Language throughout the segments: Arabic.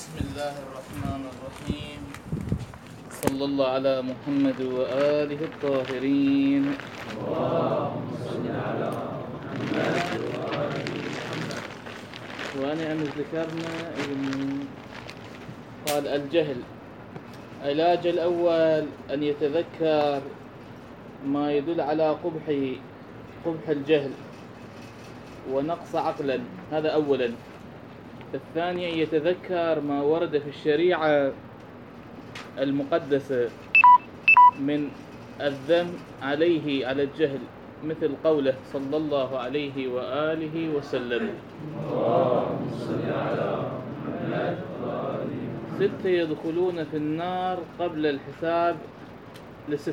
بسم الله الرحمن الرحيم. صلى الله على محمد وآله الطاهرين. اللهم صل على محمد وآل محمد. وأنا أمس ذكرنا قال الجهل علاج الأول أن يتذكر ما يدل على قبح الجهل ونقص عقلا، هذا أولا. الثانية يتذكر ما ورد في الشريعة المقدسة من الذم عليه على الجهل، مثل قوله صلى الله عليه وآله وسلم: اللهم صل على محمد وآل محمد. 6 يدخلون في النار قبل الحساب ل6.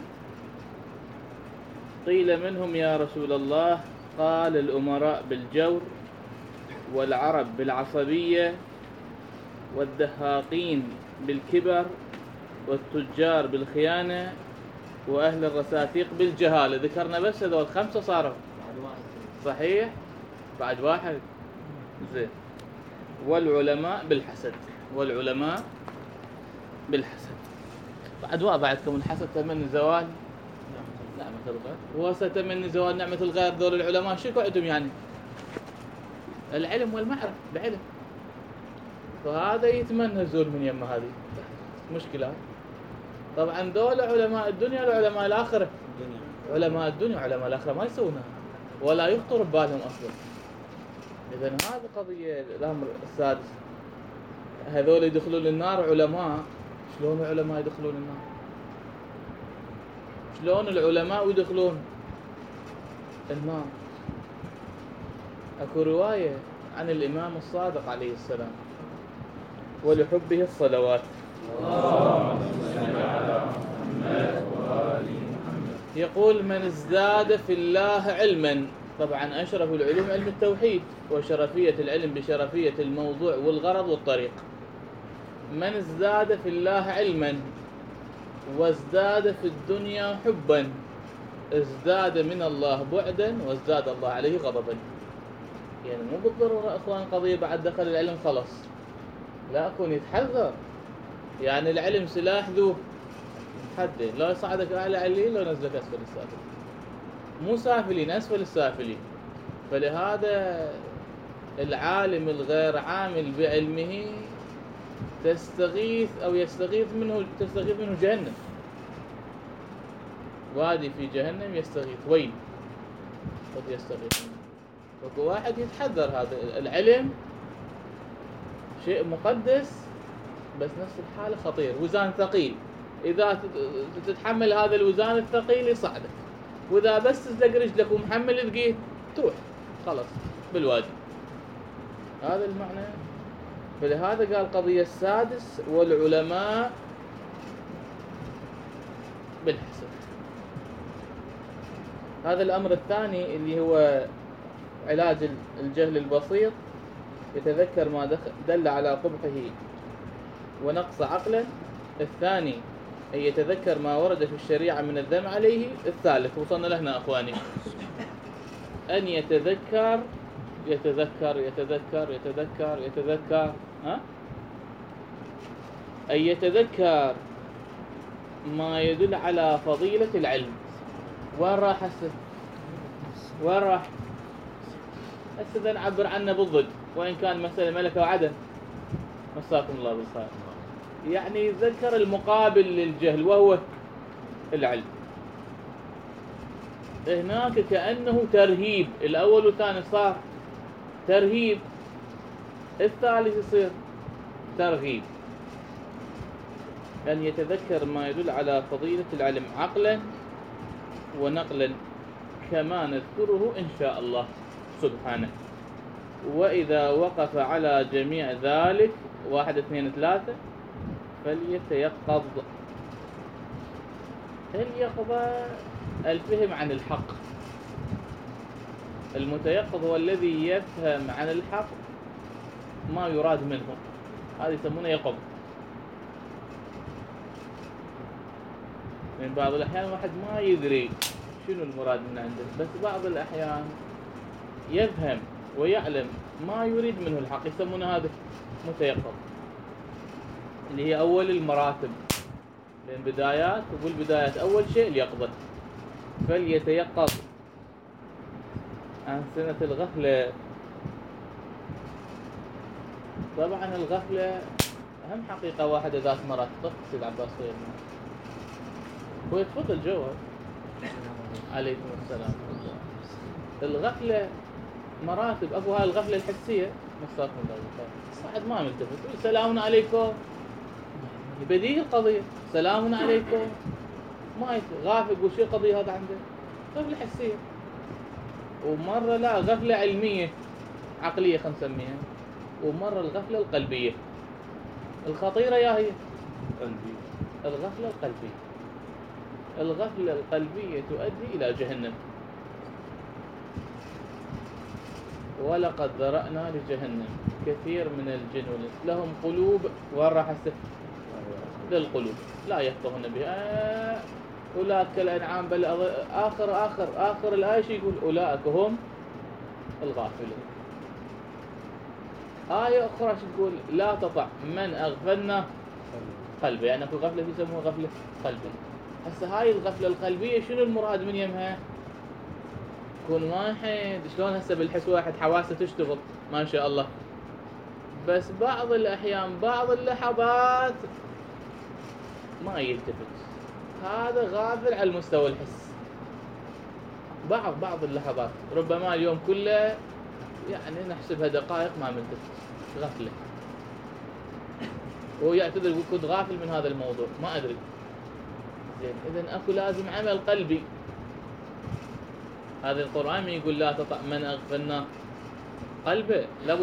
قيل منهم يا رسول الله؟ قال الأمراء بالجور، والعرب بالعصبية، والدهاقين بالكبر، والتجار بالخيانة، وأهل الرساتيق بالجهالة. ذكرنا بس هذول 5 صاروا صحيح؟ بعد واحد زين. والعلماء بالحسد، والعلماء بالحسد. بعد عندكم الحسد تمني زوال نعمة الغير، وستمني زوال نعمة الغير. ذول العلماء شو قعدهم يعني؟ العلم والمعرفة بعلم، فهذا يتمنى الزول من يمه. هذه مشكلة. طبعا دول علماء الدنيا وعلماء الآخرة. علماء الدنيا وعلماء الآخرة ما يسوونها ولا يخطر ببالهم أصلا. إذن هذه قضية. الأمر السادس، هذول يدخلون النار علماء. شلون العلماء يدخلون النار؟ شلون العلماء يدخلون النار؟ أكو رواية عن الإمام الصادق عليه السلام ولحبه الصلوات. اللهم صل على محمد وآل محمد. يقول: من ازداد في الله علما، طبعا أشرف العلوم علم التوحيد، وشرفية العلم بشرفية الموضوع والغرض والطريق. من ازداد في الله علما وازداد في الدنيا حبا، ازداد من الله بعدا وازداد الله عليه غضبا. يعني مو بالضرورة أخوان قضية بعد دخل العلم خلص، لا، أكون يتحذر. يعني العلم سلاح ذو حدين، لا يصعدك أعلى عليين لو نزلك أسفل السافلين، مو سافلين، أسفل السافلين. فلهذا العالم الغير عامل بعلمه تستغيث منه جهنم. وادي في جهنم يستغيث، وين قد يستغيث منه. فكو واحد يتحذر. هذا العلم شيء مقدس، بس نفس الحالة خطير، وزان ثقيل. إذا تتحمل هذا الوزان الثقيل يصعدك، وإذا بس تزلق رجلك ومحمل ثقيل تروح خلاص بالوادي. هذا المعنى. فلهذا قال قضية السادس: والعلماء بالحسد. هذا الأمر الثاني اللي هو علاج الجهل البسيط، يتذكر ما دل على قبحه ونقص عقله. الثاني أن يتذكر ما ورد في الشريعة من الذم عليه. الثالث وصلنا لهنا أخواني، أن يتذكر أن يتذكر ما يدل على فضيلة العلم. وين راح هسه؟ وين راح هسه؟ نعبر عنه بالضد، وإن كان مسألة ملكة وعدم. مساكم الله بالخير. يعني يتذكر المقابل للجهل وهو العلم. هناك كأنه ترهيب. الأول والثاني صار ترهيب، الثالث يصير ترغيب. أن يتذكر ما يدل على فضيلة العلم عقلا ونقلا، كما نذكره إن شاء الله سبحانه. وإذا وقف على جميع ذلك 1 2 3 فليتيقظ. اليقظة الفهم عن الحق. المتيقظ هو الذي يفهم عن الحق ما يراد منه، هذا يسمونه يقظ. من بعض الأحيان واحد ما يدري شنو المراد من عنده، بس بعض الأحيان يفهم ويعلم ما يريد منه الحق، يسمونه هذا متيقظ. اللي هي أول المراتب، لأن بدايات، والبدايات أول شيء اليقظة. فليتيقظ عن سنة الغفلة. طبعا الغفلة أهم حقيقة واحدة ذات مرات. سيد عباس خيرنا هو يتفضل جوا. عليكم السلام. الغفلة مراتب. أبو هاي الغفلة الحسية مساكم الله، واحد ما ملتفت، سلام عليكم، بديهي القضية، سلام عليكم، ما غافل، وشي القضية هذا عنده؟ غفلة حسية. ومرة لا، غفلة علمية عقلية خلينا نسميها، ومرة الغفلة القلبية الخطيرة يا هي الغفلة القلبية. الغفلة القلبية تؤدي إلى جهنم. ولقد ذرأنا لجهنم كثير من الجن والإنس لهم قلوب، وين راح للقلوب لا يفقهون بها، أولئك كالأنعام بل آخر الآية يقول أولئك هم الغافلون. آية أخرى تقول لا تطع من أغفلنا قلبه، يعني أكو غفلة يسموها غفلة قلبية. هسه هاي الغفلة القلبية شنو المراد من يمها؟ يكون واحد شلون هسه بالحس واحد حواسه تشتغل ما شاء الله، بس بعض الأحيان بعض اللحظات ما يلتفت، هذا غافل على المستوى الحس. بعض اللحظات، ربما اليوم كله يعني نحسبها دقائق ما ملتفت، غفلة. هو يعتذر يقول كنت غافل من هذا الموضوع ما أدري. زين، إذن أكو لازم عمل قلبي. هذا القرآن يقول لا تطع من أغفلنا قلبه،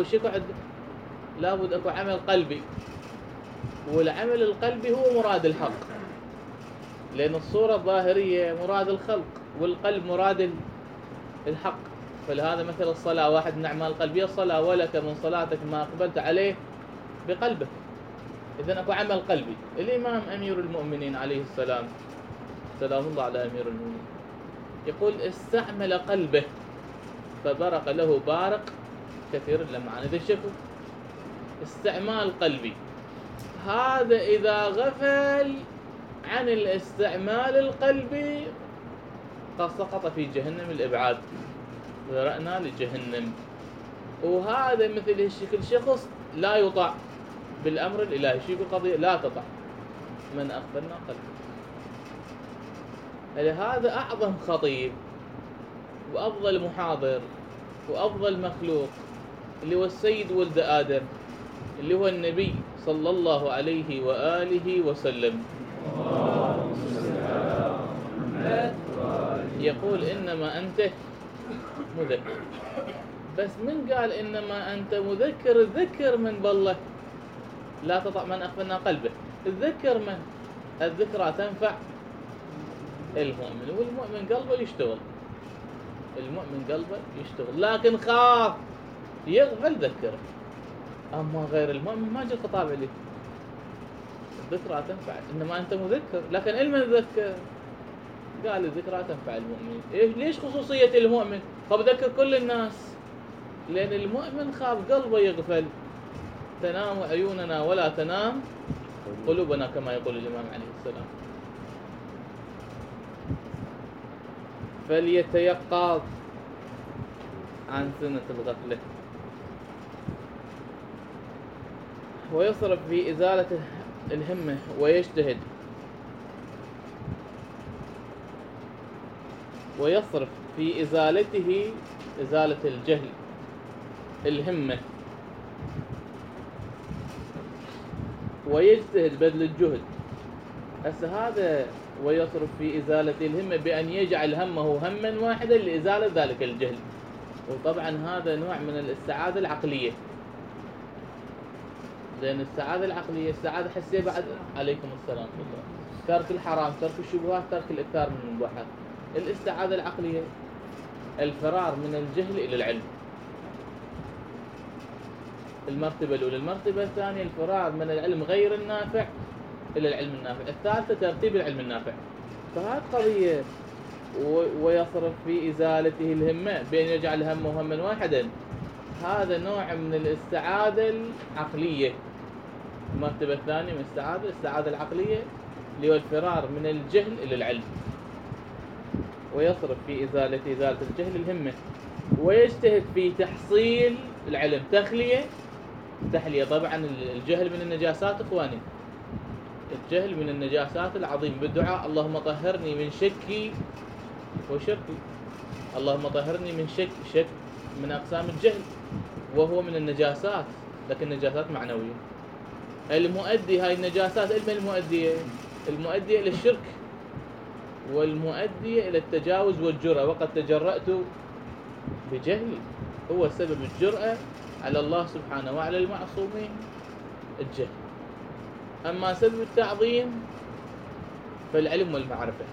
لابد أكو عمل قلبي. والعمل القلبي هو مراد الحق، لأن الصورة الظاهرية مراد الخلق، والقلب مراد الحق. فلهذا مثل الصلاة، واحد من أعمال القلبية الصلاة، ولك من صلاتك ما أقبلت عليه بقلبك. إذن أكو عمل قلبي. الإمام أمير المؤمنين عليه السلام، سلام الله على أمير المؤمنين، يقول استعمل قلبه فبرق له بارق كثير اللمعان. إذا شوفوا استعمال قلبي، هذا إذا غفل عن الاستعمال القلبي قد سقط في جهنم الإبعاد، ذرأنا لجهنم. وهذا مثل هالشكل شخص لا يطاع بالأمر الإلهي. شو يقول قضية لا تطع من أغفلنا قلبه. هذا أعظم خطيب وأفضل محاضر وأفضل مخلوق، اللي هو السيد ولد آدم، اللي هو النبي صلى الله عليه وآله وسلم. يقول إنما أنت مذكر. بس من قال إنما أنت مذكر؟ الذكر من بالله. لا تطع من أغفلنا قلبه، الذكر من؟ الذكرى تنفع المؤمن، والمؤمن قلبه يشتغل. المؤمن قلبه يشتغل، لكن خاف يغفل ذكره. أما غير المؤمن ما جاء خطاب عليه. الذكرى تنفع، إنما أنت مذكر، لكن علم الذكر قال الذكرى تنفع المؤمن. ليش خصوصية المؤمن؟ فبذكر كل الناس، لأن المؤمن خاف قلبه يغفل. تنام عيوننا ولا تنام قلوبنا، كما يقول الإمام عليه السلام. فليتيقظ عن سنة الغفلة ويصرف في إزالة الهمة ويجتهد، ويصرف في إزالته، إزالة الجهل، الهمة، ويجتهد بذل الجهد. هسه هذا ويصرف في إزالة الهمة بأن يجعل همه هما واحدا لإزالة ذلك الجهل. وطبعا هذا نوع من السعادة العقلية، لأن السعادة العقلية السعادة الحسية بعد. عليكم السلام. ترك الحرام، ترك الشبهات، ترك الإكثار من المباحات. السعادة العقلية الفرار من الجهل إلى العلم، المرتبة الأولى. المرتبة الثانية الفرار من العلم غير النافع إلى العلم النافع. الثالثة ترتيب العلم النافع. فهذه قضية. ويصرف في إزالته الهمة بأن يجعل همه هما واحدا. هذا نوع من السعادة العقلية. المرتبة الثانية من الاستعاذة العقلية اللي هو الفرار من الجهل إلى العلم، ويصرف في إزالة الجهل الهمة، ويجتهد في تحصيل العلم. تحلية طبعا الجهل من النجاسات إخواني، الجهل من النجاسات العظيم، بالدعاء اللهم طهرني من شكي وشركي. اللهم طهرني من شك من أقسام الجهل وهو من النجاسات، لكن نجاسات معنوية. المؤدي هاي النجاسات المؤدية إلى الشرك والمؤدية إلى التجاوز والجرأة. وقد تجرأت بجهلي، هو سبب الجرأة على الله سبحانه وعلى المعصومين الجهل. أما سبب التعظيم فالعلم والمعرفة.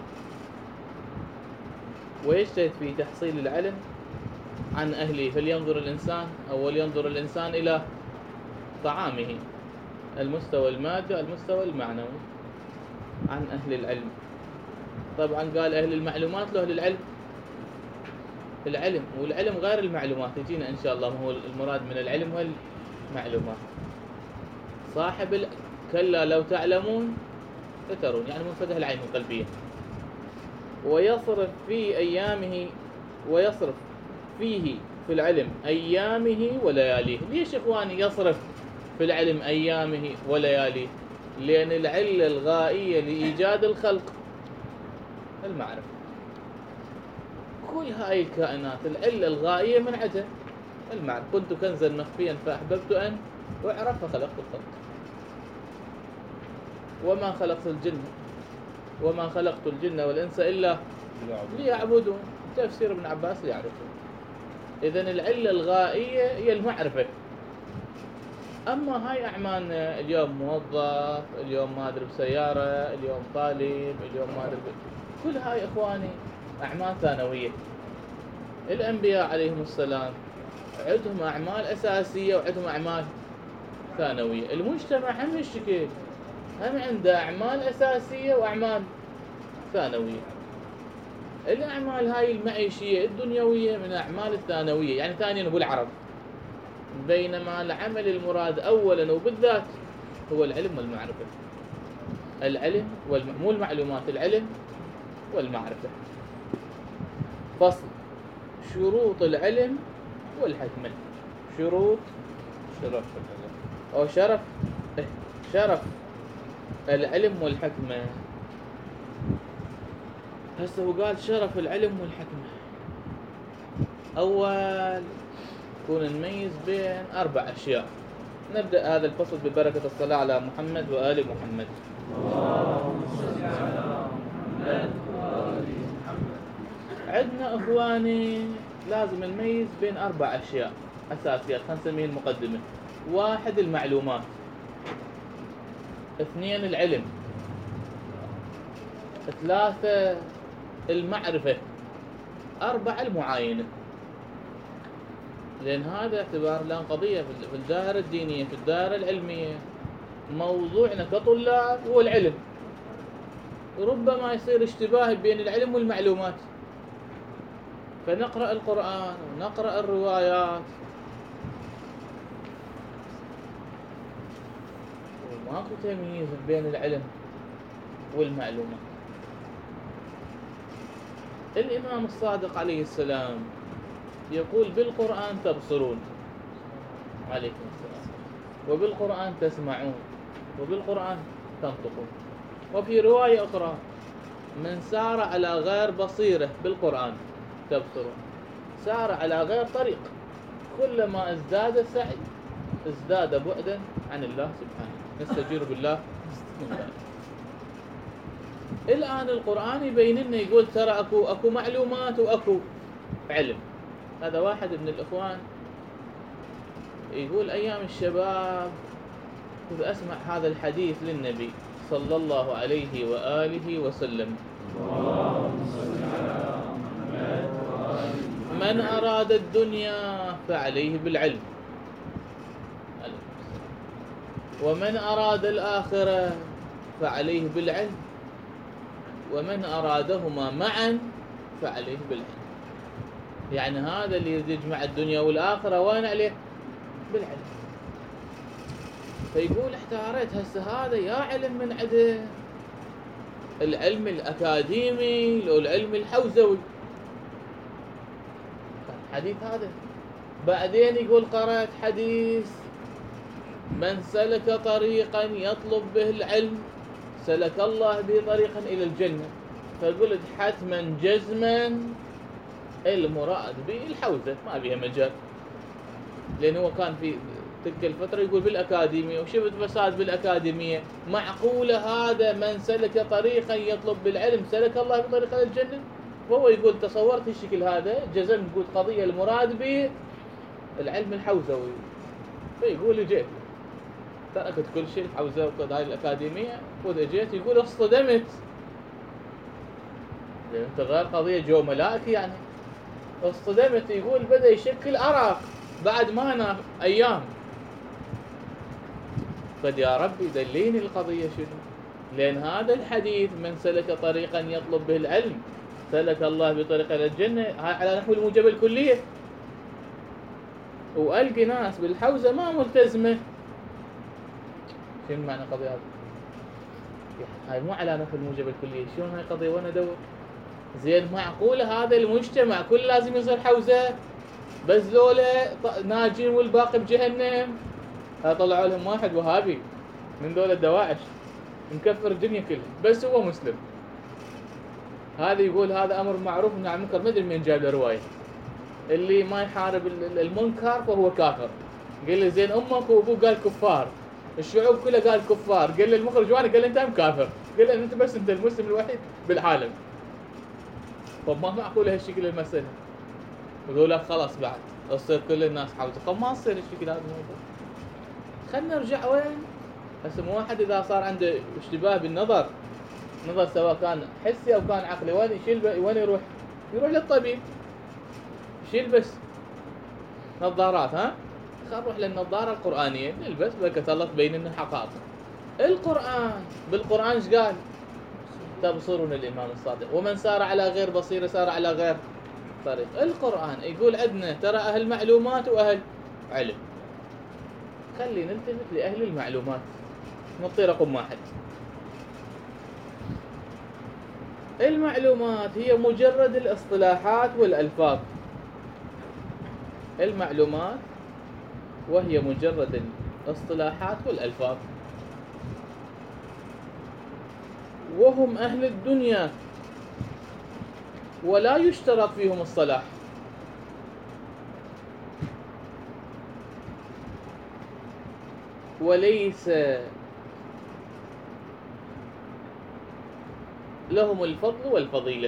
ويجتهد في تحصيل العلم عن أهله. فلينظر الإنسان إلى طعامه، المستوى المادي والمستوى المعنوي، عن أهل العلم. طبعا قال أهل المعلومات له أهل العلم، والعلم غير المعلومات، يجينا إن شاء الله ما هو المراد من العلم والمعلومات. صاحب كلا لو تعلمون لترون، يعني منفتح العين القلبية. ويصرف فيه في العلم أيامه ولياليه. ليش إخواني يصرف في العلم أيامه ولياليه؟ لأن العلة الغائية لإيجاد الخلق المعرفة. كل هاي الكائنات العلة الغائية من عدم المعرفة. كنت كنزا مخفيا فأحببت أن أعرف فخلقت الخلق. وما خلقت الجن والإنس إلا ليعبدون. تفسير ابن عباس ليعرفون. إذن العلة الغائية هي المعرفة. أما هاي أعمالنا اليوم موظف، اليوم ما أدري بسيارة، اليوم طالب، اليوم ما أدري كل هاي إخواني أعمال ثانوية. الأنبياء عليهم السلام عندهم أعمال أساسية وعندهم أعمال ثانوية. المجتمع هم الشكل، هم عنده أعمال أساسية وأعمال ثانوية. الأعمال هاي المعيشية الدنيوية من الأعمال الثانوية، يعني ثانيا نقول عرض. بينما العمل المراد أولا وبالذات هو العلم والمعرفة. مو المعلومات، العلم والمعرفة. فصل: شروط العلم والحكمة. شرف العلم والحكمة. هسه هو قال شرف العلم والحكمة. أول كون نميز بين 4 أشياء. نبدأ هذا الفصل ببركة الصلاة على محمد وآل محمد. اللهم صل على محمد وآل محمد. عندنا إخواني لازم نميز بين 4 أشياء أساسيات، خلينا نسميه المقدمة. 1 المعلومات، 2 العلم، 3 المعرفة، 4 المعاينة. لأن هذا اعتبار لنا قضية في الدائرة الدينية، في الدائرة العلمية. موضوعنا كطلاب هو العلم. ربما يصير اشتباه بين العلم والمعلومات، فنقرأ القرآن ونقرأ الروايات وماكو تمييز بين العلم والمعلومات. الإمام الصادق عليه السلام يقول: بالقرآن تبصرون، عليكم السلام، وبالقرآن تسمعون، وبالقرآن تنطقون. وفي رواية أخرى: من سار على غير بصيرة بالقرآن تبصرون، سار على غير طريق، كلما ازداد سعي ازداد بعدا عن الله سبحانه. نستجير بالله من ذلك. الآن القرآن يبين لنا، يقول ترى أكو معلومات وأكو علم. هذا واحد من الإخوان يقول: أيام الشباب كنت أسمع هذا الحديث للنبي صلى الله عليه وآله وسلم: من أراد الدنيا فعليه بالعلم، ومن أراد الآخرة فعليه بالعلم، ومن أرادهما معا فعليه بالعلم. يعني هذا اللي يجمع الدنيا والآخرة وين عليه؟ بالعلم. فيقول احتاريت هسه هذا يا علم من عنده العلم الأكاديمي لو العلم الحوزوي، حديث هذا. بعدين يقول قرأت حديث من سلك طريقا يطلب به العلم سلك الله به طريقا إلى الجنة. فقلت حتما جزما المراد به الحوزة، ما بيها مجال، لأنه هو كان في تلك الفترة يقول بالأكاديمية وشفت فساد بالأكاديمية. معقولة هذا من سلك طريقا يطلب بالعلم سلك الله بطريقة إلى الجنة؟ وهو يقول تصورت الشكل هذا جزم، يقول قضية المراد به العلم الحوزوي. فيقول جيت تركت كل شيء الحوزة وهاي الأكاديمية وجيت، يقول اصطدمت، لأن انت غير قضية جو ملائكي يعني. اصطدمت، يقول بدأ يشكل أرق بعد ما أنا أيام. قد يا ربي دليني القضية شنو، لأن هذا الحديث من سلك طريقا يطلب به العلم سلك الله بطريقة إلى الجنة على نحو الموجب الكلية، وألقي ناس بالحوزة ما ملتزمة. شنو معنى قضية هذه؟ هاي مو على نحو الموجب الكلية، شلون هاي قضية وانا ادور؟ زين معقولة هذا المجتمع كل لازم يصير حوزة بس ذولا ناجين والباقي بجهنم؟ طلعوا لهم واحد وهابي من ذولا الدواعش مكفر الدنيا كلها بس هو مسلم. هذا يقول هذا امر معروف ونهي عن المنكر، ما ادري من جاب له روايه اللي ما يحارب المنكر فهو كافر. قال له زين امك وابوك قال كفار، الشعوب كلها قال كفار، قال له المخرج وانا قال له انت كافر، قال له انت بس انت المسلم الوحيد بالعالم. طب ما معقول هالشكل المسألة، وذولا خلاص بعد تصير كل الناس حوزة. طب ما تصير الشكل هذا الموضوع. خلنا نرجع وين هسه واحد اذا صار عنده اشتباه بالنظر، نظر سواء كان حسي او كان عقلي، وين يشيل وين يروح للطبيب. شيل بس نظارات، ها نروح للنظارة القرآنية نلبس بركة الله تبين لنا حقائق القرآن. بالقرآن ايش قال؟ تبصرون الإمام الصادق ومن سار على غير بصيرة سار على غير طريق. القرآن يقول عندنا ترى أهل معلومات وأهل علم، خلي نلتفت لأهل المعلومات. نعطي رقم واحد، المعلومات هي مجرد الاصطلاحات والألفاظ. المعلومات وهي مجرد الاصطلاحات والألفاظ، وهم أهل الدنيا ولا يشترط فيهم الصلاح. وليس لهم الفضل والفضيلة.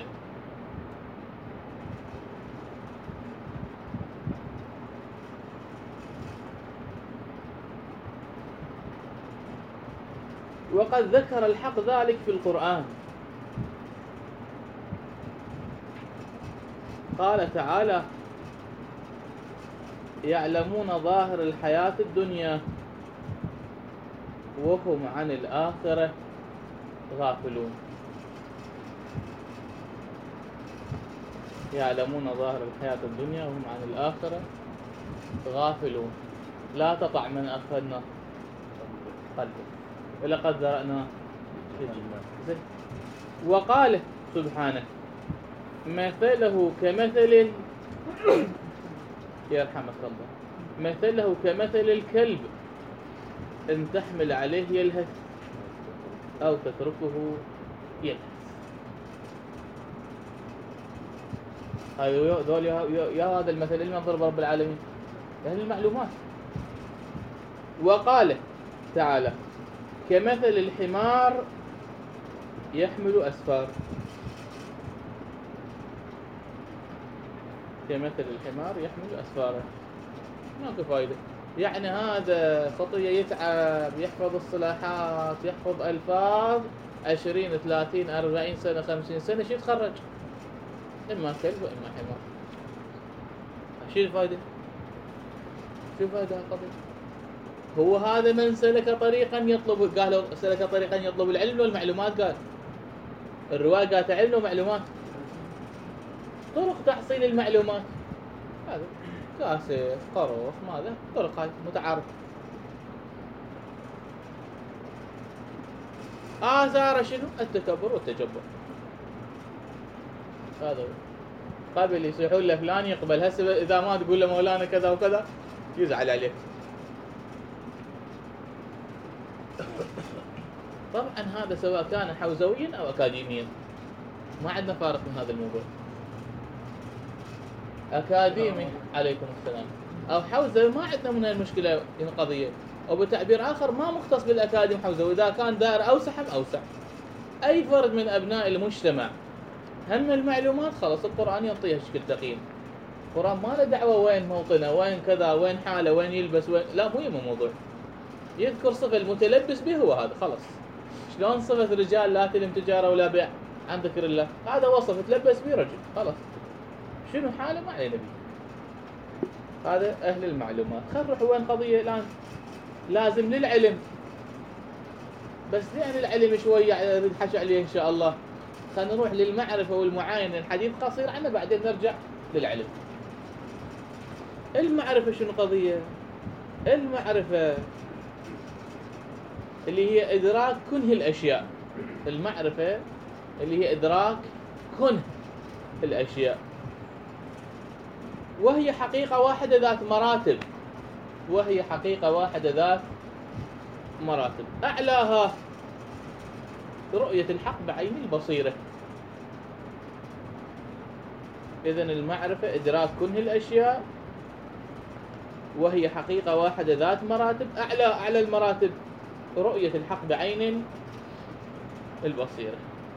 وقد ذكر الحق ذلك في القرآن، قال تعالى يعلمون ظاهر الحياة الدنيا وهم عن الآخرة غافلون. يعلمون ظاهر الحياة الدنيا وهم عن الآخرة غافلون. لا تطع من أغفلنا قلبه ولقد ذرأنا. وقال سبحانه مثله كمثل يرحمك الله، مثله كمثل الكلب إن تحمل عليه يلهث أو تتركه يلهث. هذا المثل اللي ضرب رب العالمين أهل المعلومات. وقال تعالى كمثل الحمار يحمل أسفار. كمثل الحمار يحمل أسفاره، ماكو فايدة. يعني هذا خطية يتعب يحفظ الصلاحات يحفظ ألفاظ 20 30 40 سنة 50 سنة، شو يتخرج؟ إما كلب وإما حمار. شو الفايدة؟ شو فايدة القضية؟ هو هذا من سلك طريقا يطلب، قال سلك طريقا يطلب العلم والمعلومات، قال الرواية قالت علم ومعلومات، طرق تحصيل المعلومات. هذا كاسف قروص ماذا طرق هاي متعارف. آثار شنو؟ التكبر والتجبر. هذا هو. قبل يصيحون له فلان يقبل، هسه إذا ما تقول له مولانا كذا وكذا يزعل عليك. طبعا هذا سواء كان حوزويا أو أكاديميا، ما عندنا فارق من هذا الموضوع. أكاديمي عليكم السلام أو حوزوي ما عندنا من المشكلة قضية، أو بتعبير آخر ما مختص بالأكاديم حوزوي، إذا كان دائرة أوسع هم أوسع. أي فرد من أبناء المجتمع هم المعلومات خلاص القرآن يعطيها شكل تقييم. القرآن ما له دعوة وين موطنه، وين كذا، وين حاله، وين يلبس، وين لا، مو يهم الموضوع. يذكر صفة المتلبس به هو هذا خلاص. شلون صفة رجال لا تلم تجارة ولا بيع عن ذكر الله، هذا وصف تلبس به رجل خلاص. شنو حاله ما علينا به. هذا أهل المعلومات. خل نروح وين قضية الآن لازم للعلم، بس لأن العلم شوية أريد حكي عليه إن شاء الله. خلينا نروح للمعرفة والمعاينة، الحديث قصير عنه بعدين نرجع للعلم. المعرفة شنو قضية؟ المعرفة اللي هي إدراك كنه الأشياء. المعرفة اللي هي إدراك كنه الأشياء، وهي حقيقة واحدة ذات مراتب. وهي حقيقة واحدة ذات مراتب، أعلاها رؤية الحق بعين البصيرة. إذن المعرفة إدراك كنه الأشياء، وهي حقيقة واحدة ذات مراتب، أعلى المراتب رؤية الحق بعين البصيرة.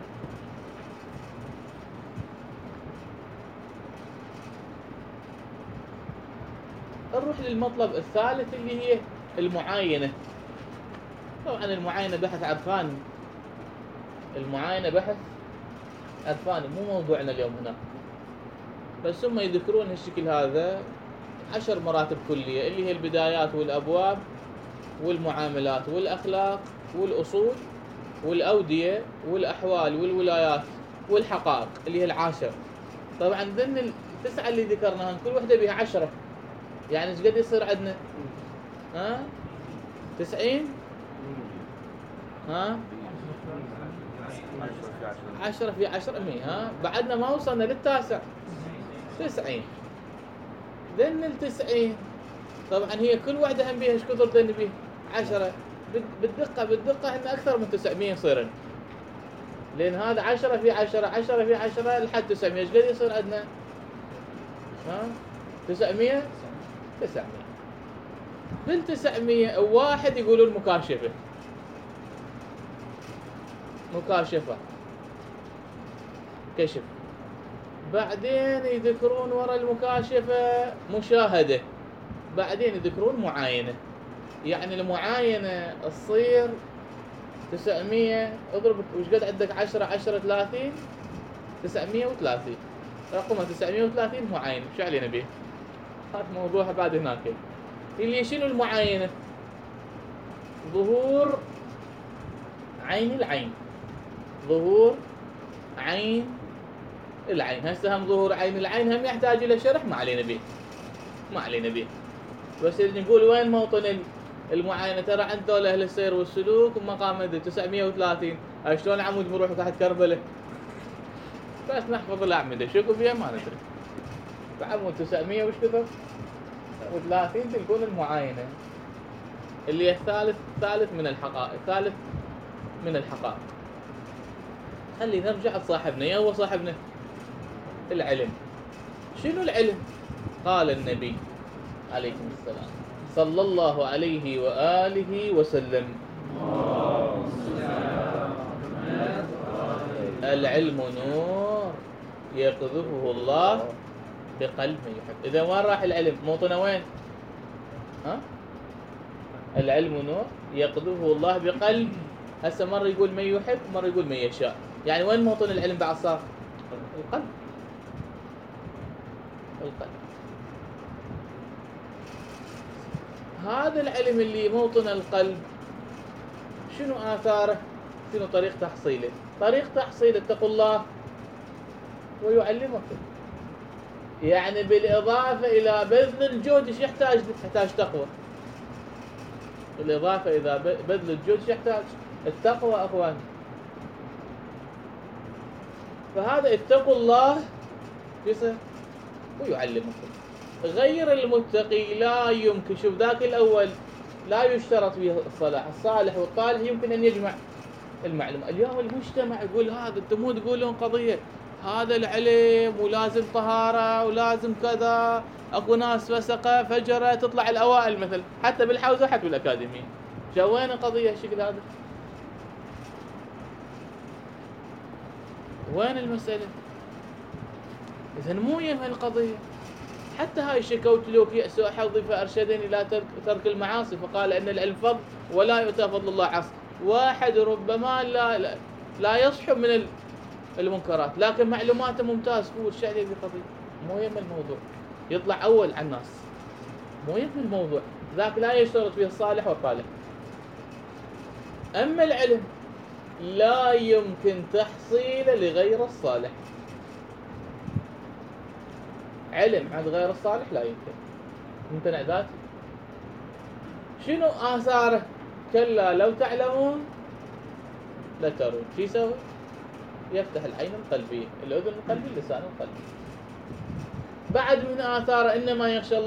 نروح للمطلب الثالث اللي هي المعاينة. طبعا المعاينة بحث عرفاني، المعاينة بحث عرفاني مو موضوعنا اليوم هنا، بس هم يذكرون هالشكل هذا 10 مراتب كلية اللي هي البدايات والأبواب والمعاملات والأخلاق والأصول والأودية والأحوال والولايات والحقائق اللي هي 10. طبعا ضمن 9 اللي ذكرناهم كل وحدة بها 10، يعني ايش قد يصير عندنا؟ 90 10 في 10 100. بعدنا ما وصلنا للتاسع 90. ذن 90 طبعا هي كل واحدة هم بيها ايش كثر ذن بيه 10 بالدقة إن أكثر من 900 يصيرن، لأن هذا 10 في 10 10 في 10 لحد 900. ايش قد يصير عندنا؟ 900 بال900 واحد يقولون مكاشفة، مكاشفة كشف. بعدين يذكرون وراء المكاشفة مشاهدة، بعدين يذكرون معاينة. يعني المعاينة تصير 900 اضرب وش قد عندك 10 10 30 930 رقمها 930 معاينة. شو علينا به؟ هذا موضوعها بعد هناك. اللي شنو المعاينة؟ ظهور عين العين، ظهور عين العين. هسه هم ظهور عين العين هم يحتاج إلى شرح، ما علينا به، ما علينا به. بس نقول وين موطن المعاينة؟ ترى عند دولة أهل السير والسلوك ومقام 930. شلون عمود بنروح تحت كربلة؟ بس نحفظ الأعمدة شو فيها ما ندري. بعمود 900 وش كثر؟ 30 تكون المعاينة اللي هي الثالث من الحقائق. خلي نرجع لصاحبنا. يا هو صاحبنا العلم. شنو العلم؟ قال النبي عليكم السلام صلى الله عليه وآله وسلم: العلم نور يقذفه الله بقلب من يحب. إذا وين راح العلم؟ موطنه وين؟ العلم نور يقذفه الله بقلب. هسه مرة يقول من يحب، مرة يقول من يشاء. يعني وين موطن العلم بعد صار؟ القلب. هذا العلم اللي موطن القلب شنو آثاره؟ شنو طريق تحصيله؟ طريق تحصيله اتقوا الله ويعلمكم. يعني بالإضافة إلى بذل الجهد ايش يحتاج؟ يحتاج تقوى. بالإضافة إلى بذل الجهد ايش يحتاج؟ التقوى أخوان. فهذا اتقوا الله يصير ويعلمكم. غير المتقي لا يمكن، شوف ذاك الأول لا يشترط فيه الصلاح، الصالح والطالح يمكن أن يجمع المعلومة. اليوم المجتمع يقول هذا، أنتم مو تقولون قضية هذا العلم ولازم طهارة ولازم كذا، اكو ناس فسقة فجرة تطلع الأوائل مثلا حتى بالحوزة حتى بالأكاديمية. وين القضية الشكل هذا؟ وين المسألة؟ إذن مو يهم القضية. حتى هاي شكوت لوك يأس حظي فأرشدني إلى ترك المعاصي، فقال إن العلم فضل ولا يؤتى فضل الله عصر. واحد ربما لا يصحب من المنكرات لكن معلوماته ممتاز، هو الشيء اللي قضية مو يهم الموضوع، يطلع أول على الناس، مو يهم الموضوع. ذاك لا يشترط فيه الصالح والطالح. أما العلم لا يمكن تحصيله لغير الصالح. علم عند غير الصالح لا يمكن، ممتنع ذاتي. شنو آثاره؟ كلا لو تعلمون لترون. شو يسوي؟ يفتح العين القلبية، الأذن القلبية، اللسان القلبي. بعد من آثاره إنما يخشى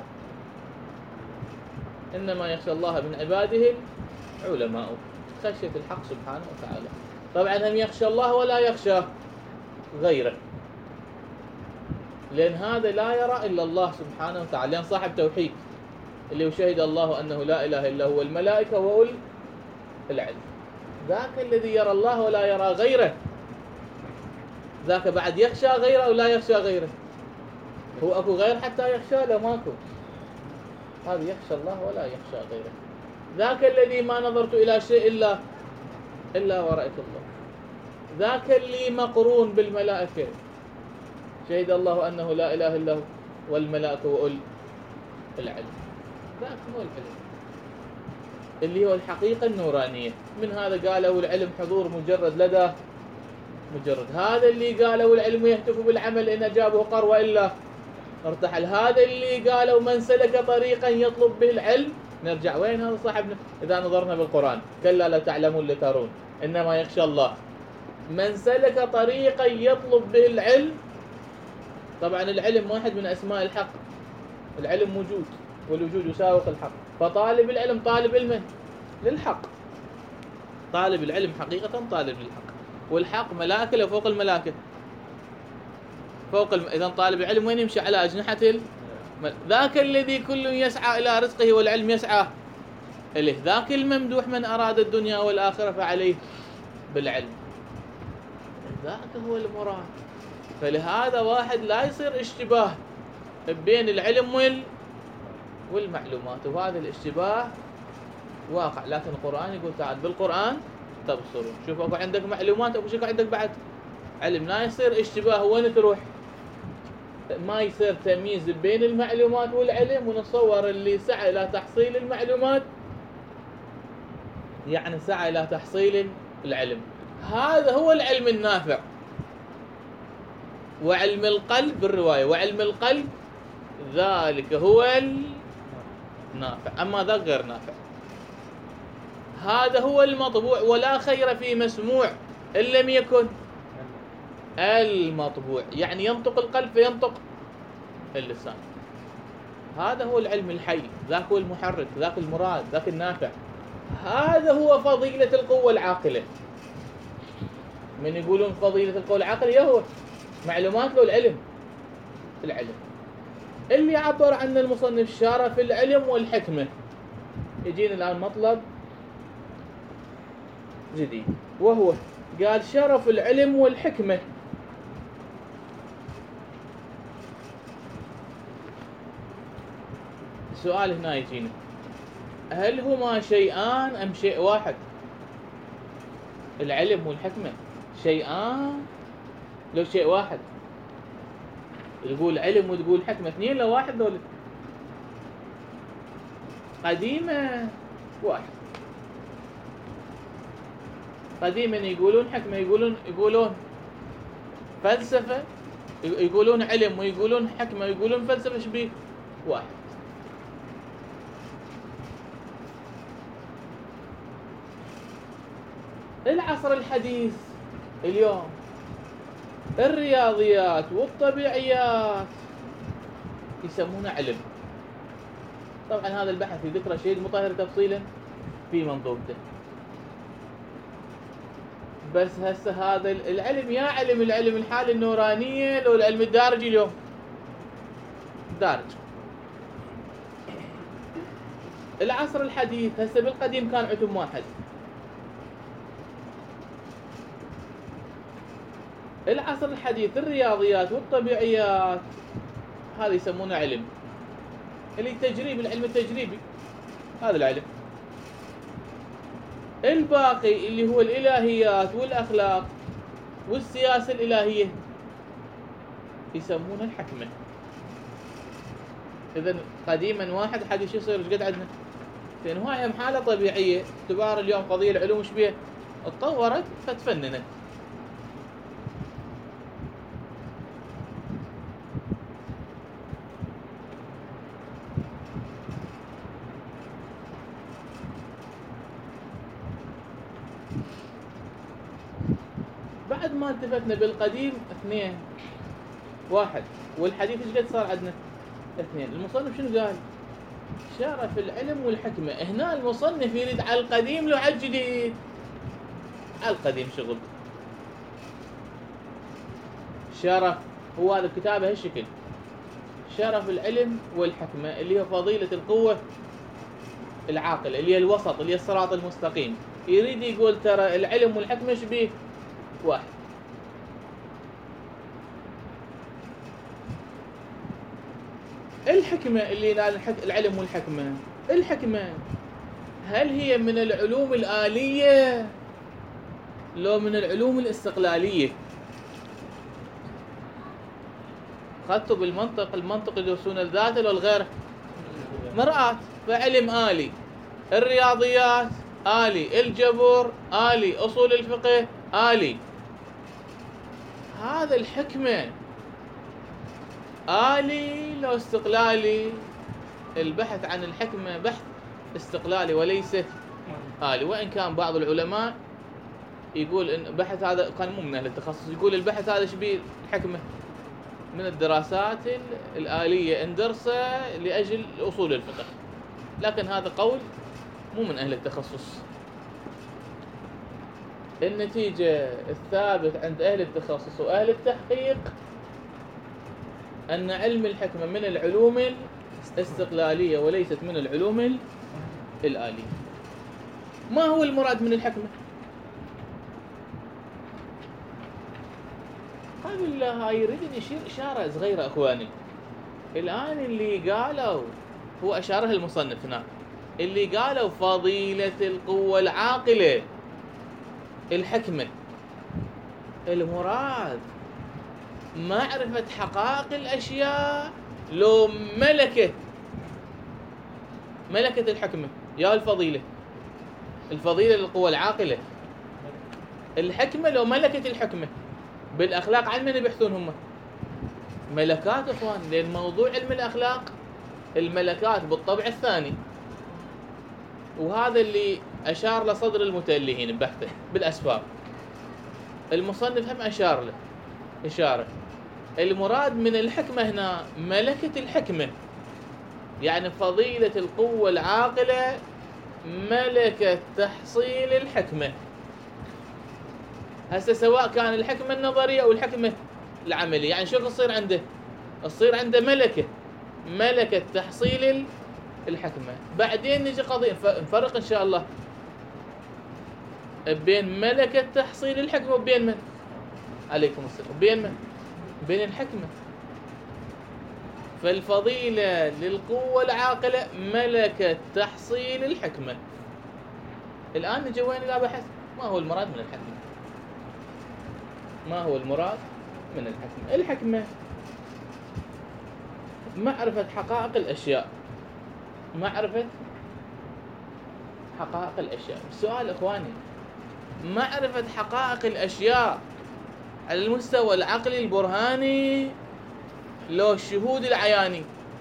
الله من عباده العلماء، خشية الحق سبحانه وتعالى. طبعا هم يخشى الله ولا يخشى غيره، لأن هذا لا يرى إلا الله سبحانه وتعالى، لأن صاحب توحيد اللي شهد الله أنه لا إله إلا هو، الملائكة وأولي العلم. ذاك الذي يرى الله ولا يرى غيره، ذاك بعد يخشى غيره ولا يخشى غيره. هو أكو غير حتى يخشى؟ لا ماكو. هذا يخشى الله ولا يخشى غيره. ذاك الذي ما نظرت إلى شيء إلا ورأيت الله. ذاك اللي مقرون بالملائكة، شهد الله أنه لا إله إلا هو والملائكة وأولي العلم. ذاك هو العلم اللي هو الحقيقة النورانية. من هذا قالوا العلم حضور مجرد لدى مجرد. هذا اللي قالوا العلم يهتف بالعمل إن أجابه قر وإلا ارتحل. هذا اللي قالوا من سلك طريقا يطلب به العلم، نرجع وين هذا صاحبنا؟ إذا نظرنا بالقرآن كلا لا تعلمون لترون إنما يخشى الله من سلك طريقا يطلب به العلم. طبعا العلم واحد من أسماء الحق، العلم موجود والوجود يساوق الحق. فطالب العلم طالب علم للحق، طالب العلم حقيقة طالب للحق، والحق ملائكة لفوق الملائكة إذن طالب العلم وين يمشي؟ على أجنحة ذاك الذي كل يسعى إلى رزقه والعلم يسعى إليه. ذاك الممدوح من أراد الدنيا والآخرة فعليه بالعلم، ذاك هو المراد. فلهذا واحد لا يصير اشتباه بين العلم والمعلومات، وهذا الاشتباه واقع. لكن القرآن يقول تعال بالقرآن تبصرون. شوف اكو عندك معلومات، اكو شيء عندك بعد علم، لا يصير اشتباه. وين تروح؟ ما يصير تمييز بين المعلومات والعلم، ونتصور اللي سعى الى تحصيل المعلومات يعني سعى الى تحصيل العلم. هذا هو العلم النافع. وعلم القلب بالرواية، وعلم القلب ذلك هو النافع، أما ذا غير نافع. هذا هو المطبوع، ولا خير في مسموع إن لم يكن المطبوع، يعني ينطق القلب فينطق اللسان. هذا هو العلم الحي، ذاك هو المحرك، ذاك المراد، ذاك النافع. هذا هو فضيلة القوة العاقلة. من يقولون فضيلة القوة العاقلة هو معلومات له العلم اللي عبر عن المصنف شرف العلم والحكمة. يجينا الآن مطلب جديد، وهو قال شرف العلم والحكمة. السؤال هنا يجينا، هل هما شيئان أم شيء واحد؟ العلم والحكمة شيئان لو شيء واحد؟ تقول علم وتقول حكمة، اثنين لو واحد دول؟ قديمة واحد. قديما يقولون حكمة، يقولون فلسفة، يقولون علم ويقولون حكمة ويقولون فلسفة، شبيه واحد. العصر الحديث اليوم الرياضيات والطبيعيات يسمونه علم. طبعا هذا البحث يذكر شيء مطهر تفصيلا في منظومته. بس هسه هذا العلم يا علم العلم الحالي النورانية لو العلم الدارجي اليوم دارج. العصر الحديث هسه بالقديم كان عتم واحد. العصر الحديث الرياضيات والطبيعيات هذا يسمونه علم، اللي تجريبي العلم التجريبي هذا العلم. الباقي اللي هو الإلهيات والأخلاق والسياسة الإلهية يسمونه الحكمة. إذن قديما واحد حد شو يصير ايش قد عندنا؟ لأن هاي هم حالة طبيعية. اعتبار اليوم قضية العلوم ايش بيها؟ اتطورت فتفننت. بعد ما التفتنا بالقديم اثنين واحد، والحديث ايش قد صار عندنا؟ اثنين. المصنف شنو قال؟ شرف العلم والحكمة. هنا المصنف يريد على القديم لو على الجديد؟ على القديم شغل. شرف هو هذا بكتابه هالشكل، شرف العلم والحكمة اللي هي فضيلة القوة العاقلة اللي هي الوسط اللي هي الصراط المستقيم. يريد يقول ترى العلم والحكمة ايش بيه؟ واحد. الحكمة اللي العلم والحكمة، الحكمة هل هي من العلوم الآلية لو من العلوم الاستقلالية؟ خدتوا بالمنطق، المنطق يدرسون الذات لو الغير مرآة. فعلم آلي، الرياضيات آلي، الجبر آلي، أصول الفقه آلي. هذا الحكمة آلي لو استقلالي؟ البحث عن الحكمة بحث استقلالي وليس آلي. وإن كان بعض العلماء يقول إن بحث هذا كان مو من أهل التخصص، يقول البحث هذا شبيه الحكمة من الدراسات الآلية اندرسه لأجل أصول الفقه، لكن هذا قول مو من أهل التخصص. النتيجة الثابت عند أهل التخصص وأهل التحقيق أن علم الحكمة من العلوم الاستقلالية وليست من العلوم الآلية. ما هو المراد من الحكمة؟ قبل هاي يريد يشير إشارة صغيرة أخواني. الآن اللي قالوا هو أشاره المصنف هنا، اللي قالوا فضيلة القوة العاقلة الحكمة، المراد معرفة حقائق الأشياء لو ملكة الحكمة يا الفضيلة؟ الفضيلة للقوة العاقلة، الحكمة لو ملكة الحكمة. بالأخلاق عن من يبحثون هم؟ ملكات أخوان، لأن موضوع علم الأخلاق الملكات بالطبع الثاني، وهذا اللي أشار لصدر المتألهين ببحثه بالأسفار. المصنف هم أشار له إشارة. المراد من الحكمة هنا ملكة الحكمة، يعني فضيلة القوة العاقلة ملكة تحصيل الحكمة. هسه سواء كان الحكمة النظرية أو الحكمة العملية، يعني شو تصير عنده؟ تصير عنده ملكة تحصيل الحكمة. بعدين نجي قضية نفرق إن شاء الله بين ملكة تحصيل الحكمة وبين من؟ عليكم السلام. بين من؟ بين الحكمة. فالفضيلة للقوة العاقلة ملكة تحصيل الحكمة. الآن نجي وين إلى بحث ما هو المراد من الحكمة؟ ما هو المراد من الحكمة؟ الحكمة معرفة حقائق الأشياء، معرفة حقائق الأشياء. السؤال إخواني، معرفة حقائق الأشياء على المستوى العقلي البرهاني لو الشهود العياني؟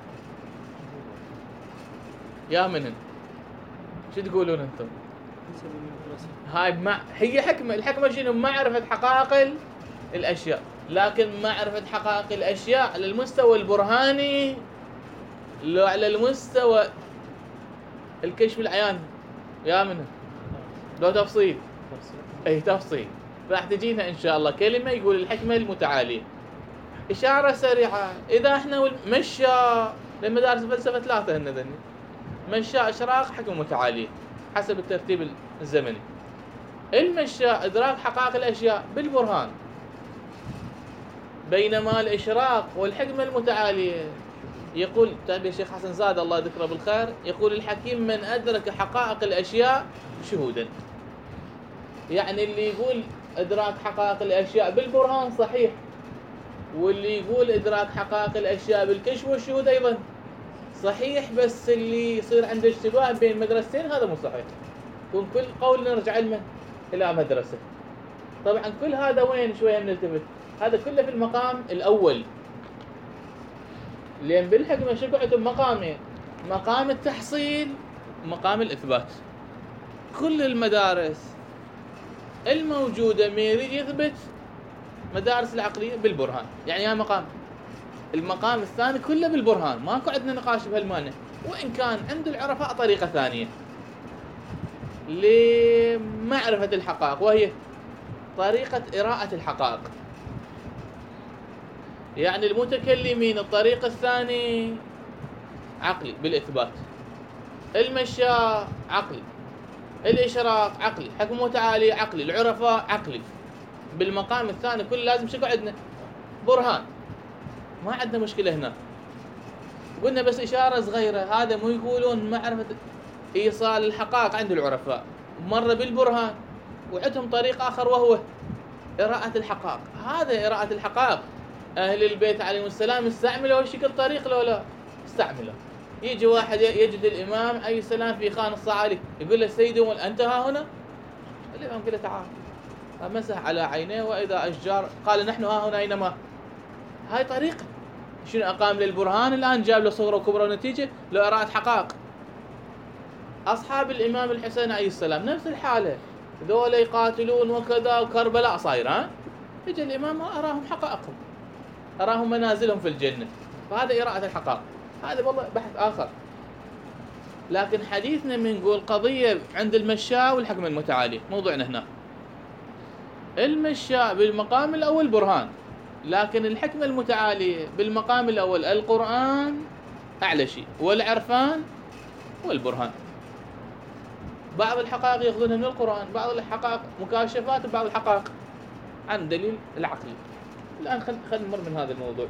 يا منن شو تقولون انتم؟ هاي هي حكمة. الحكمة شنو؟ معرفة حقائق الأشياء. لكن معرفة حقائق الأشياء على المستوى البرهاني، لو على المستوى الكشف العيان يا منه لو تفصيل. أي تفصيل راح تجينا إن شاء الله كلمة يقول الحكمة المتعالية. إشارة سريعة، إذا إحنا مشاء لمدارس الفلسفة 3 هن ذني مشاء إشراق حكم متعالية حسب الترتيب الزمني. المشاء إدراك حقائق الأشياء بالبرهان، بينما الإشراق والحكمة المتعالية يقول تابع الشيخ حسن زاد الله ذكره بالخير، يقول الحكيم من أدرك حقائق الأشياء شهودا. يعني اللي يقول إدراك حقائق الأشياء بالبرهان صحيح، واللي يقول إدراك حقائق الأشياء بالكشف والشهود أيضا صحيح، بس اللي يصير عنده اشتباه بين مدرستين هذا مو صحيح. يكون كل قول نرجع إلى مدرسة. طبعا كل هذا وين شوية نلتفت، هذا كله في المقام الأول، لأن بالحكمة شقعت مقامين، مقام التحصيل ومقام الإثبات. كل المدارس الموجودة ما يريد يثبت مدارس العقلية بالبرهان، يعني هذا مقام. المقام الثاني كله بالبرهان، ماكو عندنا نقاش بهالمانع، وإن كان عند العرفاء طريقة ثانية لمعرفة الحقائق، وهي طريقة إراءة الحقائق. يعني المتكلمين الطريق الثاني عقلي بالإثبات، المشاء عقلي، الإشراق عقلي، حكم متعالي عقلي، العرفاء عقلي. بالمقام الثاني كل لازم شو عندنا برهان، ما عندنا مشكلة هنا. قلنا بس إشارة صغيرة، هذا مو يقولون معرفة إيصال الحقائق عند العرفاء مرة بالبرهان، وعندهم طريق آخر وهو إراءة الحقائق. هذا إراءة الحقائق أهل البيت عليهم السلام استعملوا هالشكل طريق لو لا استعملوا. يجي واحد يجد الإمام عليه السلام في خان الصعالي يقول له سيدي أنت ها هنا؟ الإمام قال له تعال، مسح على عينيه وإذا أشجار قال نحن ها هنا أينما. هاي طريقة شنو أقام للبرهان، الآن جاب له صغرى وكبرى ونتيجة لو إراءة حقائق. أصحاب الإمام الحسين عليه السلام نفس الحالة، ذولا يقاتلون وكذا وكربلاء صاير، ها يجي الإمام أراهم حقائقهم، أراهم منازلهم في الجنة. فهذا إراءة الحقائق، هذا والله بحث آخر. لكن حديثنا بنقول قضية عند المشاء والحكم المتعالي، موضوعنا هنا المشاء بالمقام الأول برهان، لكن الحكمة المتعالية بالمقام الأول القرآن أعلى شيء، والعرفان والبرهان. بعض الحقائق يأخذونها من القرآن، بعض الحقائق مكاشفات، وبعض الحقائق عن دليل العقلي. الآن خلينا نمر من هذا الموضوع.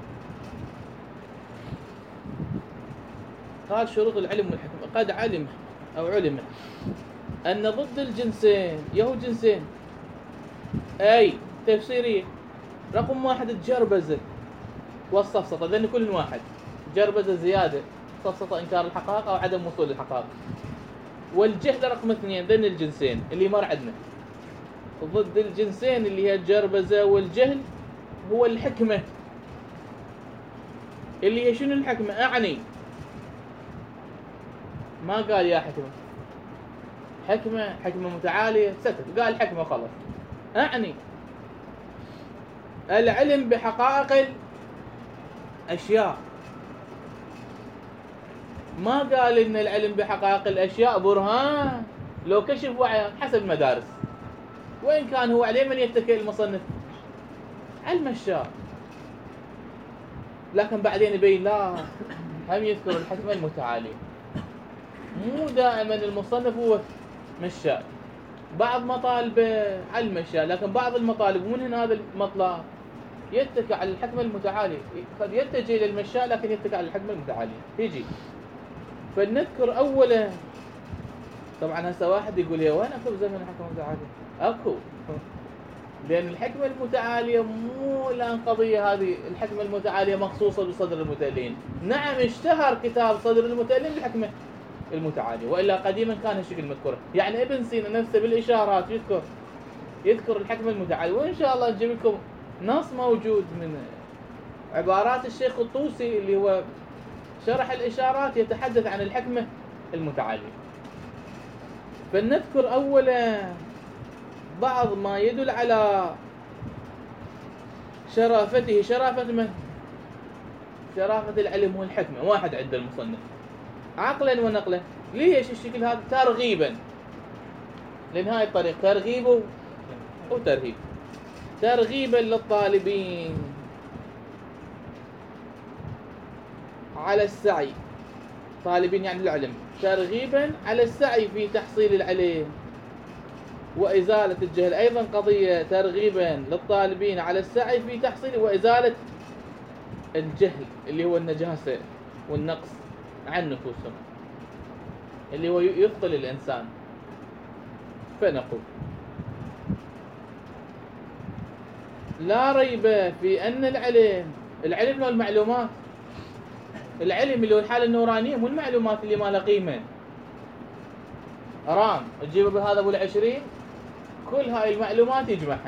قال شروط العلم والحكمة. قد علم أو علم أن ضد الجنسين يهو جنسين، أي تفسيرية. رقم 1 الجربزة والسفسطة، لأن كل واحد جربزة زيادة، سفسطة إنكار الحقائق أو عدم وصول الحقائق. والجهل رقم 2 ذن الجنسين اللي مر عندنا. ضد الجنسين اللي هي الجربزة والجهل هو الحكمة، اللي هي شنو الحكمة؟ أعني ما قال يا حكمة متعالية سكت، قال حكمة خلاص. أعني العلم بحقائق الأشياء، ما قال إن العلم بحقائق الأشياء برهان لو كشف وعي حسب المدارس، وإن كان هو عليه من يتكئ المصنف علم الشاء، لكن بعدين يبين لا هم يذكر الحكمة المتعالية. مو دائما المصنف هو مشاء، بعض مطالبه على المشاء، لكن بعض المطالب ومن هذا المطلب يتكئ على الحكمة المتعالية، قد يتجه للمشاء لكن يتكئ على الحكمة المتعالية. يجي فلنذكر أولا. طبعا هسه واحد يقول يا وين أكو زمن الحكمة المتعالية؟ أكو، لأن الحكمة المتعالية مو الآن قضية هذه الحكمة المتعالية مخصوصة بصدر المتألين. نعم اشتهر كتاب صدر المتألين بالحكمة المتعالية، وإلا قديما كان هالشكل مذكورة. يعني ابن سينا نفسه بالإشارات يذكر الحكمة المتعالية، وإن شاء الله نجيب لكم نص موجود من عبارات الشيخ الطوسي اللي هو شرح الإشارات يتحدث عن الحكمة المتعالية. فلنذكر أولا بعض ما يدل على شرافته شرافة من؟ شرافة العلم والحكمة. واحد عند المصنف عقلا ونقلا. ليش الشكل هذا؟ ترغيبا، لأن هاي الطريق ترغيب وترهيب. ترغيبا للطالبين على السعي، طالبين يعني العلم، ترغيبا على السعي في تحصيل العلم وإزالة الجهل. أيضا قضية ترغيبا للطالبين على السعي في تحصيل وإزالة الجهل اللي هو النجاسة والنقص عن نفوسهم، اللي هو يفضل الإنسان. فنقول لا ريب في أن العلم هو المعلومات، العلم اللي هو الحالة النورانية، مو المعلومات اللي ما لها قيمة. رام تجيبه بهذا ابو ال20، كل هاي المعلومات يجمعها.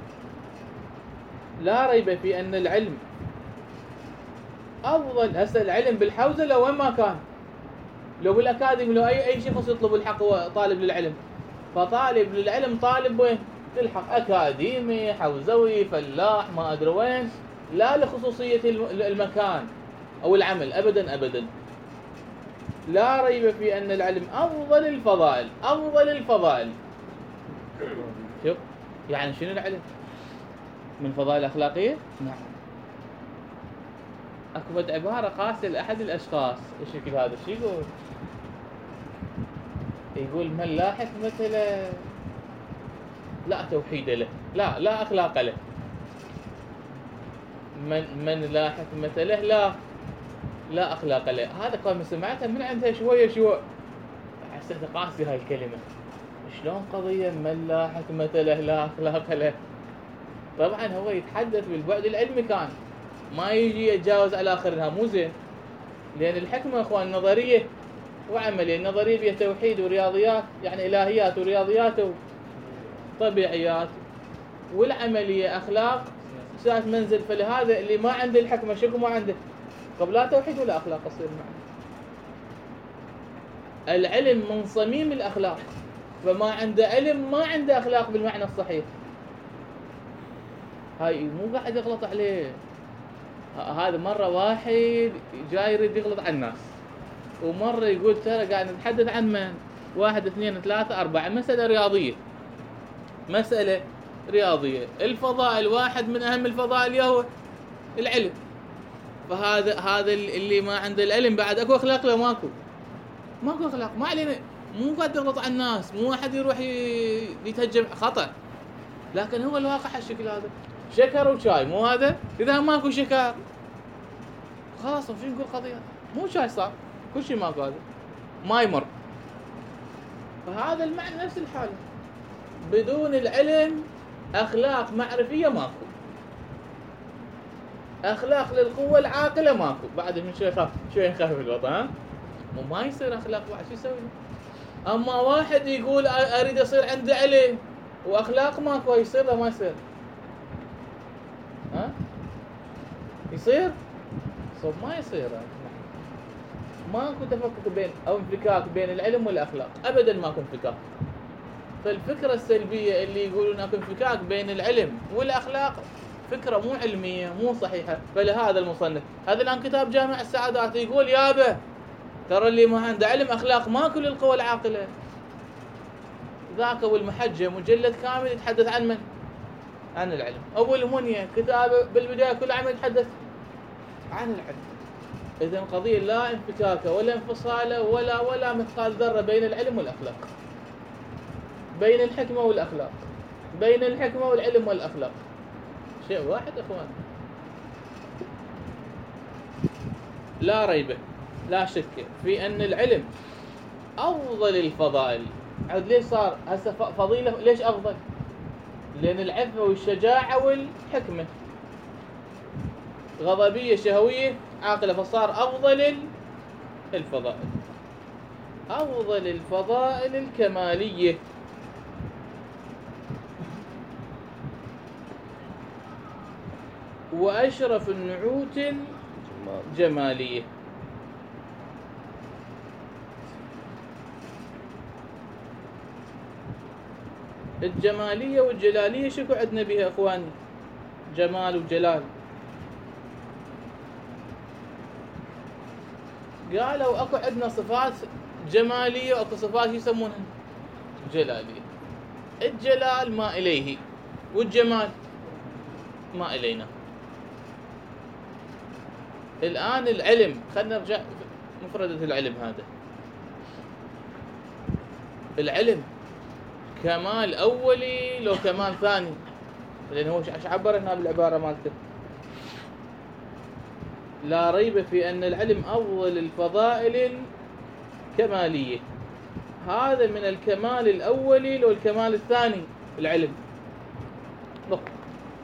لا ريب في أن العلم أفضل. هسه العلم بالحوزة لو وين ما كان، لو بالأكاديمي، لو أي شخص يطلب الحق هو طالب للعلم. فطالب للعلم طالب وين؟ تلحق أكاديمي، حوزوي، فلاح، ما أدري وين، لا لخصوصية المكان أو العمل أبدا أبدا. لا ريب في أن العلم أفضل الفضائل، أفضل الفضائل. شوف يعني شنو العلم؟ من فضائل أخلاقية؟ نعم. أكبر عبارة قاسية لأحد الأشخاص. إيش الشكل هذا؟ شو يقول؟ يقول من لا حكمة له لا توحيد له، لا أخلاق له. من لا حكمة له لا أخلاق له. هذا قام سمعتها من عندها شوية حسيتها قاسية هاي الكلمة. شلون قضية من لا حكمة له لا أخلاق له؟ طبعا هو يتحدث بالبعد العلمي، كان ما يجي يتجاوز على آخرها. مو زين، لأن الحكمة أخوان نظرية وعملية. النظرية بها توحيد ورياضيات، يعني إلهيات ورياضيات وطبيعيات، والعملية أخلاق ساعة منزل. فلهذا اللي ما عنده الحكمة شكو ما عنده؟ طب لا توحيد ولا أخلاق أصير معه. العلم من صميم الأخلاق، فما عنده علم ما عنده أخلاق بالمعنى الصحيح. هاي مو قاعد يغلط عليه. هذا مرة واحد جاي يريد يغلط على الناس، ومرة يقول ترى قاعد نتحدث عن من؟ 1 2 3 4 مسألة رياضية، مسألة رياضية. الفضائل واحد من أهم الفضائل هو العلم. فهذا اللي ما عنده العلم بعد أكو أخلاق له؟ ماكو أخلاق. ما علينا، مو قاعد يغلط على الناس، مو واحد يروح يتهجم خطأ، لكن هو الواقع هالشكل هذا. شكر وشاي، مو هذا؟ إذا ماكو شكر خلاص شو نقول قضية؟ مو شاي صار، كل شيء ماكو، هذا ما يمر. فهذا المعنى نفس الحالة. بدون العلم أخلاق معرفية ماكو، أخلاق للقوة العاقلة ماكو. بعد من شوي نخفف الوضع. ها ما يصير أخلاق واحد، شو يسوي؟ أما واحد يقول أريد أصير عندي علم وأخلاق ماكو، يصير لا ما يصير؟ ها يصير؟ صوب ما يصير. ماكو تفكك بين أو انفكاك بين العلم والأخلاق، أبدا ماكو انفكاك. فالفكرة السلبية اللي يقولون اكو انفكاك بين العلم والأخلاق فكرة مو علمية، مو صحيحة. فلهذا المصنف هذا الآن كتاب جامع السعادات يقول يابا ترى اللي ما عنده علم أخلاق ماكو للقوى العاقلة. ذاك أبو المحجة مجلد كامل يتحدث عن من؟ عن العلم. أبو المنية كتاب بالبداية كل عام يتحدث عن العلم. إذن قضية لا انفكاك ولا انفصال ولا مثقال ذرة بين العلم والأخلاق، بين الحكمة والأخلاق، بين الحكمة والعلم والأخلاق، شيء واحد أخوان. لا ريب لا شك في أن العلم أفضل الفضائل. عاد ليش صار هسه فضيلة؟ ليش أفضل؟ لأن العفة والشجاعة والحكمة غضبية شهوية عاقلة، فصار أفضل الفضائل، أفضل الفضائل الكمالية. وأشرف النعوت الجمالية. الجمالية والجلالية شكو عدنا بها أخواني؟ جمال وجلال. قالوا اكو عندنا صفات جمالية واكو صفات يسمونها جلالية. الجلال ما إليه والجمال ما إلينا. الآن العلم، خلنا نرجع مفردة العلم. هذا العلم كمال أولي لو كمال ثاني؟ لأن هو ايش عبر هنا بالعبارة مالته؟ لا ريب في أن العلم أفضل الفضائل الكمالية. هذا من الكمال الأولي لو الكمال الثاني العلم. نقطة.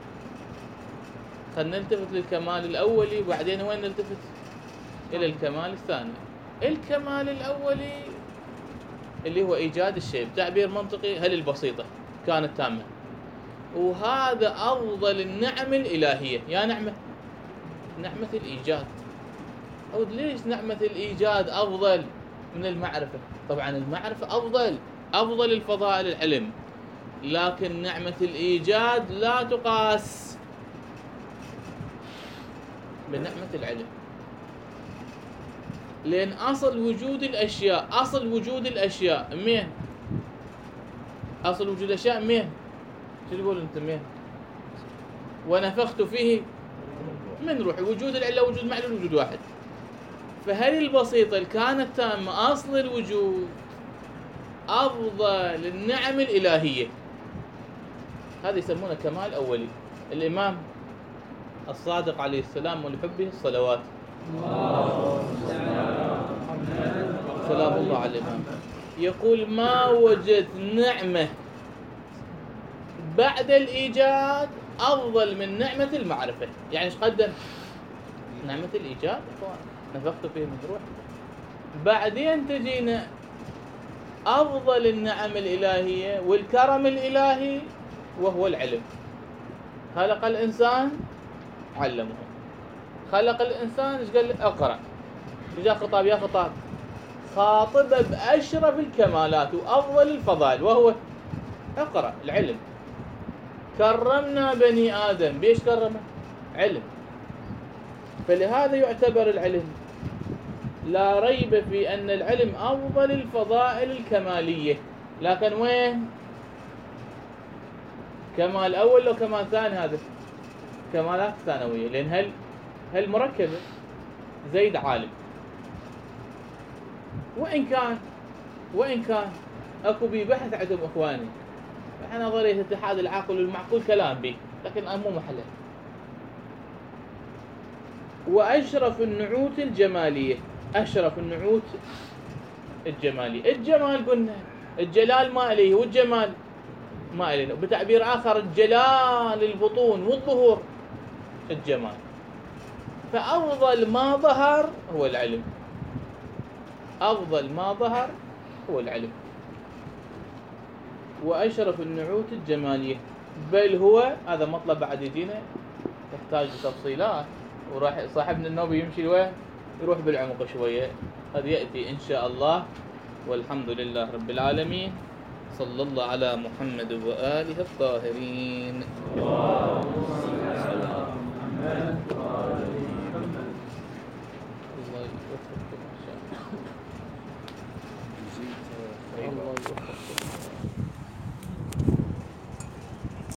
خلنا نلتفت للكمال الأولي وبعدين وين نلتفت إلى الكمال الثاني. الكمال الأولي اللي هو إيجاد الشيء بتعبير منطقي، هل البسيطة كانت تامة، وهذا أفضل النعم الإلهية. يا نعمة الإيجاد. أو ليش نعمة الإيجاد أفضل من المعرفة؟ طبعا المعرفة أفضل الفضائل العلم، لكن نعمة الإيجاد لا تقاس بنعمة العلم. لأن أصل وجود الأشياء مين؟ أصل وجود الأشياء مين؟ شو تقول أنت مين؟ ونفخت فيه من روحي. وجود العلة وجود معلول وجود واحد. فهل البسيطة اللي كانت تامة أصل الوجود أفضل النعم الإلهية، هذا يسمونه كمال أولي. الإمام الصادق عليه السلام ولحبه الصلوات، سلام الله على الإمام، يقول ما وجدت نعمة بعد الإيجاد أفضل من نعمة المعرفة. يعني ايش قدم؟ نعمة الإيجاد نفخت فيه من روح، بعدين تجينا أفضل النعم الإلهية والكرم الإلهي وهو العلم. خلق الإنسان علمه. خلق الإنسان ايش قال له؟ اقرأ. جاء خطاب، يا خطاب خاطبه بأشرف الكمالات وأفضل الفضائل وهو اقرأ، العلم. كرمنا بني آدم، بيش كرمه؟ علم. فلهذا يعتبر العلم لا ريب في أن العلم أفضل الفضائل الكمالية. لكن وين؟ كمال أول لو كمال ثاني؟ هذا كمالات ثانوية. لأن هل مركبة زيد عالم. وإن كان أكو بي بحث عندهم إخواني، احنا نظرية اتحاد العقل والمعقول كلام بي، لكن مو محله. وأشرف النعوت الجمالية، أشرف النعوت الجمالية. الجمال قلنا الجلال ما إليه والجمال ما إليه. بتعبير آخر الجلال البطون والظهور الجمال. فأفضل ما ظهر هو العلم. أفضل ما ظهر هو العلم. وأشرف النعوت الجمالية، بل هو هذا مطلب بعد يجينا يحتاج تفصيلات، وراح صاحبنا النوبي يمشي وين؟ يروح بالعمق شوية. هذا يأتي إن شاء الله. والحمد لله رب العالمين. صلى الله على محمد وآله الطاهرين. اللهم صل على محمد وآل محمد. الله يوفقكم إن شاء الله. الله يوفقكم.